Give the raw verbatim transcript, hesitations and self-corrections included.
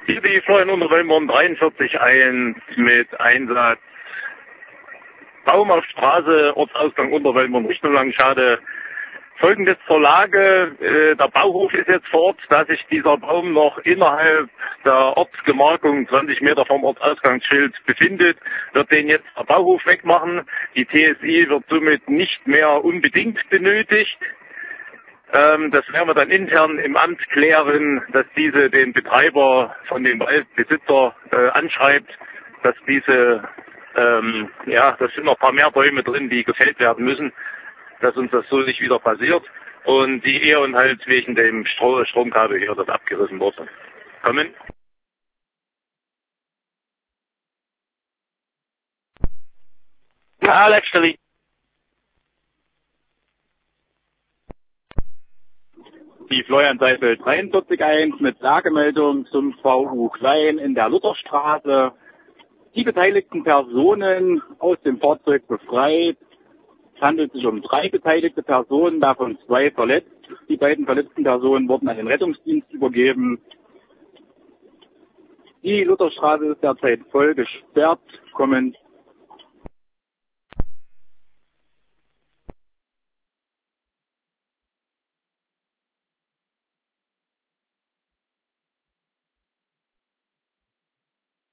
Hier die Florian Unterwelmborn dreiundvierzig eins mit Einsatz Baum auf Straße, Ortsausgang Unterwelmborn Richtung Langschade. Folgendes zur Lage, äh, der Bauhof ist jetzt vor Ort, da sich dieser Baum noch innerhalb der Ortsgemarkung zwanzig Meter vom Ortsausgangsschild befindet, wird den jetzt der Bauhof wegmachen. Die T S I wird somit nicht mehr unbedingt benötigt. Ähm, das werden wir dann intern im Amt klären, dass diese den Betreiber von dem Waldbesitzer äh, anschreibt, dass diese, ähm, ja, das sind noch ein paar mehr Bäume drin, die gefällt werden müssen, dass uns das so nicht wieder passiert und die eher und halt wegen dem Stro Stromkabel hier das abgerissen wurde. Kommen. Ja, letztlich. Die Florian Seifel dreiundvierzig eins mit Lagemeldung zum V U Klein in der Lutherstraße. Die beteiligten Personen aus dem Fahrzeug befreit. Es handelt sich um drei beteiligte Personen, davon zwei verletzt. Die beiden verletzten Personen wurden an den Rettungsdienst übergeben. Die Lutherstraße ist derzeit voll gesperrt. Kommen